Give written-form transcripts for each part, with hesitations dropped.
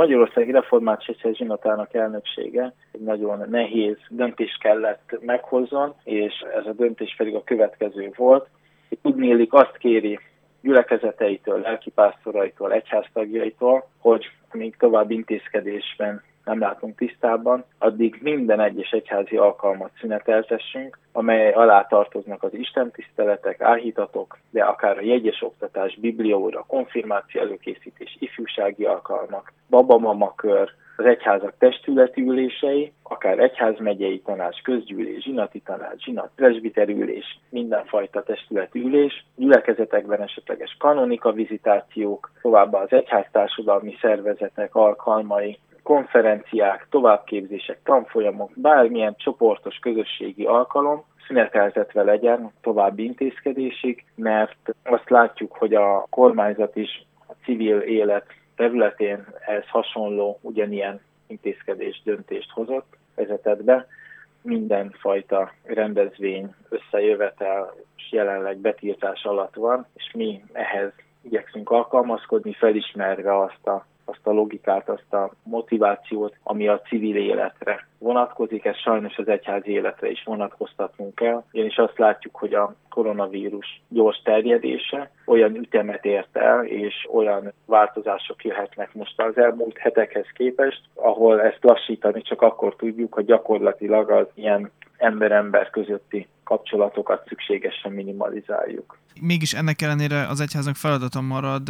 Magyarországi Református Egyház zsinatának elnöksége egy nagyon nehéz döntést kellett meghozzon, és ez a döntés pedig a következő volt. Tudniillik azt kéri gyülekezeteitől, lelkipásztoraitól, egyháztagjaitól, hogy még további intézkedésben nem látunk tisztában, addig minden egyes egyházi alkalmat szüneteltessünk, amely alá tartoznak az istentiszteletek, áhítatok, de akár a jegyes oktatás, bibliaóra, konfirmáció előkészítés, ifjúsági alkalmak, babamamakör, az egyházak testületi ülései, akár egyházmegyei tanács, közgyűlés, zsinati tanács, zsinat, presbiteri ülés, mindenfajta testületi ülés, gyülekezetekben esetleges kanonika vizitációk, továbbá az egyháztársadalmi szervezetek alkalmai, konferenciák, továbbképzések, tanfolyamok, bármilyen csoportos közösségi alkalom szüneteltetve legyen további intézkedésig, mert azt látjuk, hogy a kormányzat is a civil élet területén ehhez hasonló ugyanilyen intézkedés döntést hozott, vezetett be. Mindenfajta rendezvény, összejövetel és jelenleg betiltás alatt van, és mi ehhez igyekszünk alkalmazkodni, felismerve azt a logikát, azt a motivációt, ami a civil életre vonatkozik, ez sajnos az egyházi életre is vonatkoztatnunk kell, ugyanis azt látjuk, hogy a koronavírus gyors terjedése olyan ütemet ért el, és olyan változások jöhetnek most az elmúlt hetekhez képest, ahol ezt lassítani csak akkor tudjuk, hogy gyakorlatilag az ilyen ember-ember közötti kapcsolatokat szükségesen minimalizáljuk. Mégis ennek ellenére az egyháznak feladata marad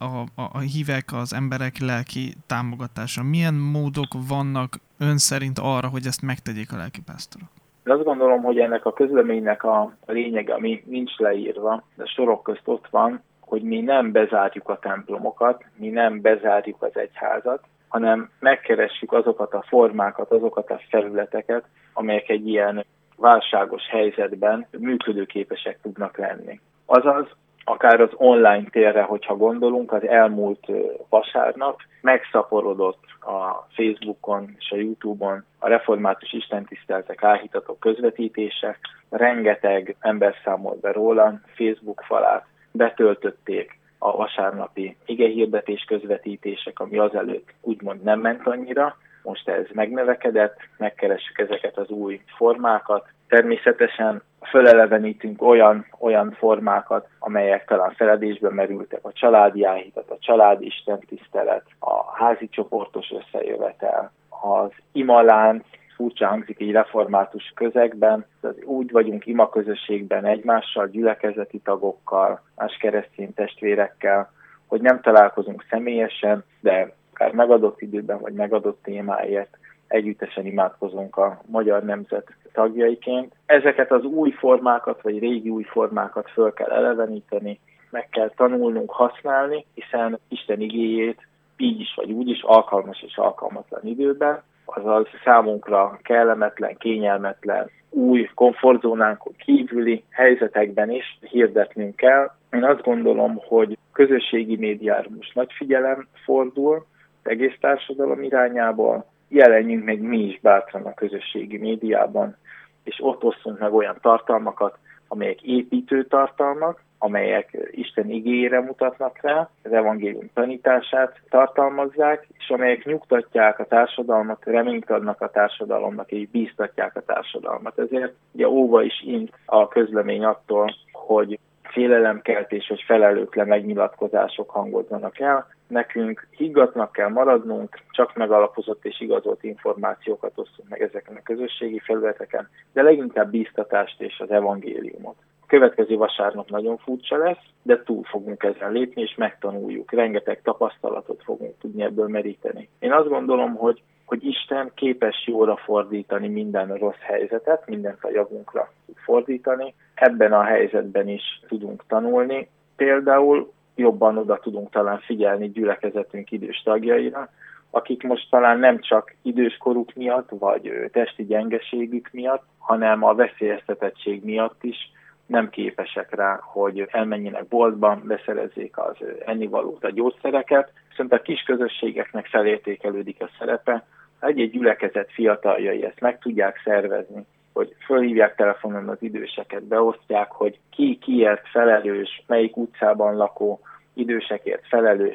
a hívek, az emberek lelki támogatása. Milyen módok vannak ön szerint arra, hogy ezt megtegyék a lelkipásztorok? Azt gondolom, hogy ennek a közleménynek a lényege, ami nincs leírva, de sorok közt ott van, hogy mi nem bezárjuk a templomokat, mi nem bezárjuk az egyházat, hanem megkeressük azokat a formákat, azokat a felületeket, amelyek egy ilyen válságos helyzetben működőképesek tudnak lenni. Azaz, akár az online térre, hogyha gondolunk, az elmúlt vasárnap megszaporodott a Facebookon és a YouTube-on a református istentiszteletek, áhítatok közvetítése, rengeteg ember számolt be róla, Facebook falát betöltötték a vasárnapi igehirdetés közvetítések, ami azelőtt úgymond nem ment annyira. Most ez megnövekedett, megkeressük ezeket az új formákat. Természetesen fölelevenítünk olyan formákat, amelyek talán feledésbe merültek, a családi áhítat, a családi istentisztelet, a házi csoportos összejövetel, az imalánc, furcsa hangzik így református közegben, úgy vagyunk imaközösségben egymással, gyülekezeti tagokkal, más keresztény testvérekkel, hogy nem találkozunk személyesen, de akár megadott időben, vagy megadott témáért együttesen imádkozunk a magyar nemzet tagjaiként. Ezeket az új formákat, vagy régi új formákat föl kell eleveníteni, meg kell tanulnunk használni, hiszen Isten igéjét így is vagy úgy is alkalmas és alkalmatlan időben, azaz számunkra kellemetlen, kényelmetlen, új komfortzónánkon kívüli helyzetekben is hirdetnünk kell. Én azt gondolom, hogy közösségi médiára most nagy figyelem fordul az egész társadalom irányából, jelenjünk meg mi is bátran a közösségi médiában, és ott osszunk meg olyan tartalmakat, amelyek építő tartalmak, amelyek Isten igéjére mutatnak rá, az evangélium tanítását tartalmazzák, és amelyek nyugtatják a társadalmat, reményt adnak a társadalomnak, és bíztatják a társadalmat. Ezért ugye óva is int a közlemény attól, hogy félelemkeltés vagy felelőtlen megnyilatkozások hangozzanak el. Nekünk higgadtnak kell maradnunk, csak megalapozott és igazolt információkat osztunk meg ezeken a közösségi felületeken, de leginkább bíztatást és az evangéliumot. A következő vasárnap nagyon furcsa lesz, de túl fogunk ezen lépni, és megtanuljuk. Rengeteg tapasztalatot fogunk tudni ebből meríteni. Én azt gondolom, hogy Isten képes jóra fordítani minden rossz helyzetet, mindent a javunkra tud fordítani. Ebben a helyzetben is tudunk tanulni. Például jobban oda tudunk talán figyelni gyülekezetünk idős tagjaira, akik most talán nem csak időskoruk miatt, vagy testi gyengeségük miatt, hanem a veszélyeztetettség miatt is nem képesek rá, hogy elmenjenek boltban, beszerezzék az ennivalót, a gyógyszereket. Viszont a kis közösségeknek felértékelődik a szerepe. Egy-egy gyülekezet fiataljai ezt meg tudják szervezni, hogy fölhívják telefonon az időseket, beosztják, hogy ki kiért felelős, melyik utcában lakó idősekért felelős,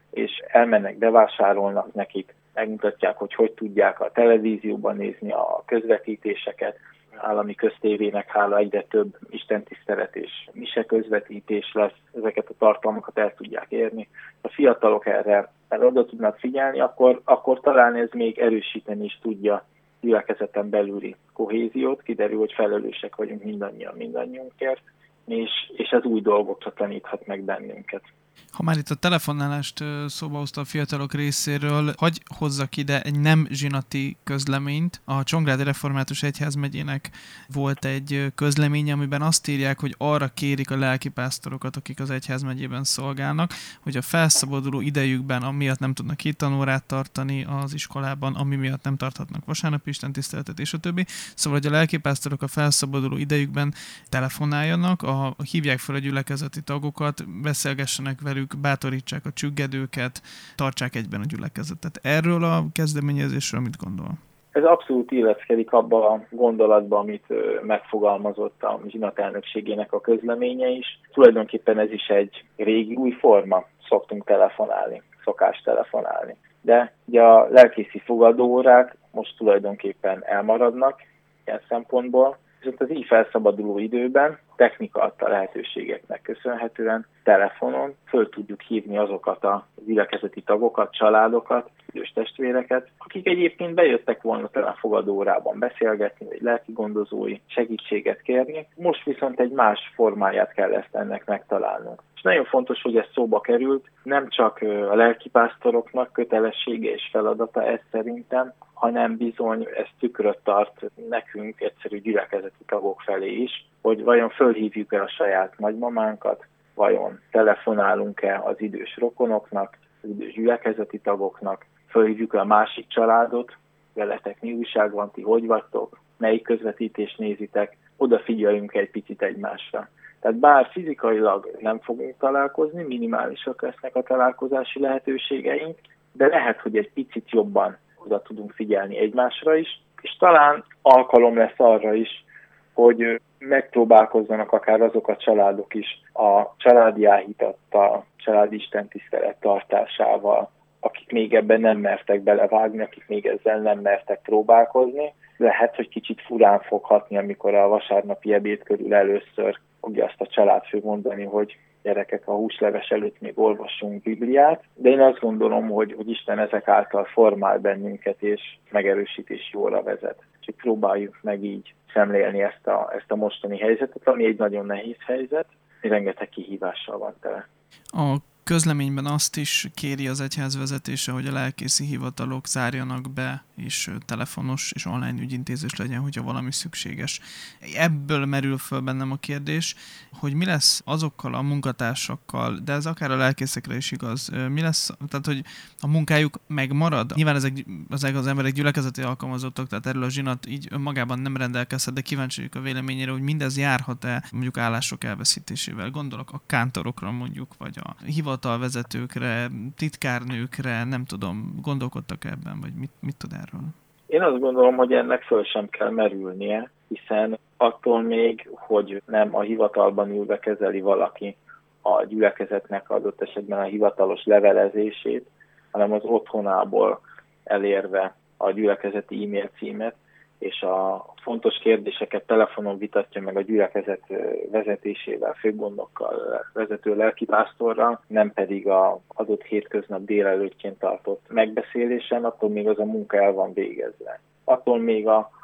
és elmennek, bevásárolnak nekik, megmutatják, hogy tudják a televízióban nézni a közvetítéseket. Állami köztévének hála egyre több istentisztelet és mise közvetítés lesz, ezeket a tartalmakat el tudják érni. A fiatalok erre oda tudnak figyelni, akkor talán ez még erősíteni is tudja gyülekezeten belüli kohéziót, kiderül, hogy felelősek vagyunk mindannyiunkért, és ez új dolgokra taníthat meg bennünket. Ha már itt a telefonálást szóba hozta a fiatalok részéről, hagy hozzak ide egy nem zsinati közleményt. A Csongrádi Református Egyházmegyének volt egy közleménye, amiben azt írják, hogy arra kérik a lelkipásztorokat, akik az egyházmegyében szolgálnak, hogy a felszabaduló idejükben, amiatt nem tudnak hittanórát tartani az iskolában, ami miatt nem tarthatnak vasárnapi istentiszteletet, és a többi. Szóval, hogy a lelkipásztorok a felszabaduló idejükben telefonáljanak, hívják fel a gyülekezeti tagokat, beszélgessenek velük, bátorítsák a csüggedőket, tartsák egyben a gyülekezetet. Erről a kezdeményezésről mit gondol? Ez abszolút illeszkedik abba a gondolatba, amit megfogalmazott a zsinat elnökségének a közleménye is. Tulajdonképpen ez is egy régi új forma, szokás telefonálni. De ugye a lelkészi fogadóórák most tulajdonképpen elmaradnak ilyen szempontból, viszont az így felszabaduló időben technika adta lehetőségeknek köszönhetően telefonon föl tudjuk hívni azokat a gyülekezeti tagokat, családokat, idős testvéreket, akik egyébként bejöttek volna talán fogadóórában beszélgetni, vagy lelki gondozói segítséget kérni. Most viszont egy más formáját kell ennek megtalálnunk. És nagyon fontos, hogy ez szóba került, nem csak a lelkipásztoroknak kötelessége és feladata ez szerintem, hanem bizony ez tükröt tart nekünk, egyszerű gyülekezeti tagok felé is, hogy vajon fölhívjuk-e a saját nagymamánkat, vajon telefonálunk-e az idős rokonoknak, az idős gyülekezeti tagoknak, fölhívjuk-e a másik családot, veletek mi újság van, ti hogy vagytok, melyik közvetítést nézitek, odafigyeljünk egy picit egymásra. Tehát bár fizikailag nem fogunk találkozni, minimálisak lesznek a találkozási lehetőségeink, de lehet, hogy egy picit jobban oda tudunk figyelni egymásra is, és talán alkalom lesz arra is, hogy megpróbálkozzanak akár azok a családok is a családi áhítattal, családi istentisztelet tartásával, akik még ebben nem mertek belevágni, akik még ezzel nem mertek próbálkozni. Lehet, hogy kicsit furán fog hatni, amikor a vasárnapi ebéd körül először fogja azt a családfő mondani, hogy gyerekek, a húsleves előtt még olvassunk Bibliát, de én azt gondolom, hogy Isten ezek által formál bennünket, és megerősít és jóra vezet. Csak próbáljuk meg így szemlélni ezt a mostani helyzetet, ami egy nagyon nehéz helyzet, rengeteg kihívással van tele. A közleményben azt is kéri az egyház vezetése, hogy a lelkészi hivatalok zárjanak be, és telefonos és online ügyintézés legyen, hogyha valami szükséges. Ebből merül föl bennem a kérdés, hogy mi lesz azokkal a munkatársakkal, de ez akár a lelkészekre is igaz, mi lesz, tehát hogy a munkájuk megmarad? Nyilván ezek az emberek gyülekezeti alkalmazottak, tehát erről a zsinat így önmagában nem rendelkezhet, de kíváncsi vagyok a véleményére, hogy mindez járhat-e mondjuk állások elveszítésével. Gondolok a kántorokra mondjuk, vagy a hivatalvezetőkre, titkárnőkre, nem tudom, gondolkodtak ebben, vagy mit tud erről? Én azt gondolom, hogy ennek föl sem kell merülnie, hiszen attól még, hogy nem a hivatalban ülve kezeli valaki a gyülekezetnek adott esetben a hivatalos levelezését, hanem az otthonából elérve a gyülekezeti e-mail címet, és a fontos kérdéseket telefonon vitatja meg a gyülekezet vezetésével, főgondnokkal, vezető lelkipásztorral, nem pedig az adott hétköznap délelőttjén tartott megbeszélésen, attól még az a munka el van végezve. Attól még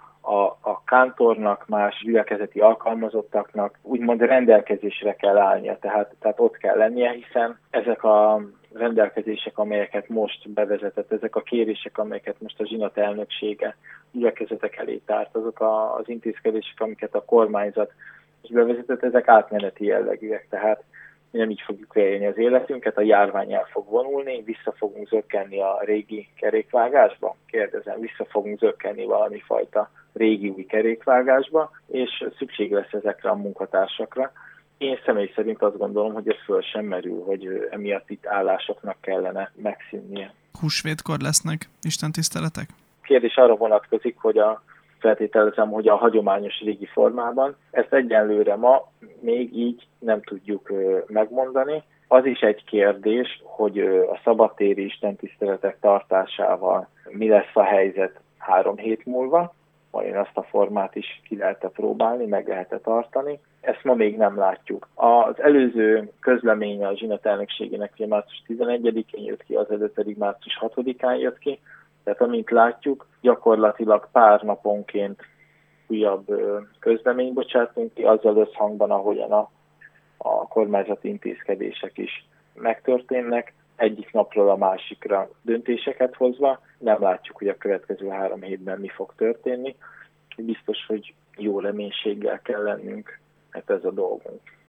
a kántornak, más gyülekezeti alkalmazottaknak úgymond rendelkezésre kell állnia, tehát ott kell lennie, hiszen ezek a rendelkezések, amelyeket most bevezetett, ezek a kérések, amelyeket most a zsinat elnöksége gyülekezetek elé tárt, azok az intézkedések, amiket a kormányzat is bevezetett, ezek átmeneti jellegűek, tehát mi nem így fogjuk élni az életünket, a járvány el fog vonulni, vissza fogunk zökkenni a régi kerékvágásba, kérdezem, vissza fogunk zökkenni valami fajta régi új kerékvágásba, és szükség lesz ezekre a munkatársakra. Én személy szerint azt gondolom, hogy ez föl sem merül, hogy emiatt itt állásoknak kellene megszűnnie. Húsvétkor lesznek istentiszteletek? Kérdés arra vonatkozik, hogy feltételezem, hogy a hagyományos régi formában. Ezt egyenlőre ma még így nem tudjuk megmondani. Az is egy kérdés, hogy a szabadtéri istentiszteletek tartásával mi lesz a helyzet 3 hét múlva, majd azt a formát is ki lehet próbálni, meg lehet tartani. Ezt ma még nem látjuk. Az előző közleménye a Zsinat elnökségének március 11-én jött ki, az előtt pedig március 6-án jött ki. Tehát amint látjuk, gyakorlatilag pár naponként újabb közleményt bocsátunk ki, azzal összhangban, ahogyan a kormányzati intézkedések is megtörténnek, egyik napról a másikra döntéseket hozva. Nem látjuk, hogy a következő 3 hétben mi fog történni. Biztos, hogy jó reménységgel kell lennünk, mert ez a dolgunk.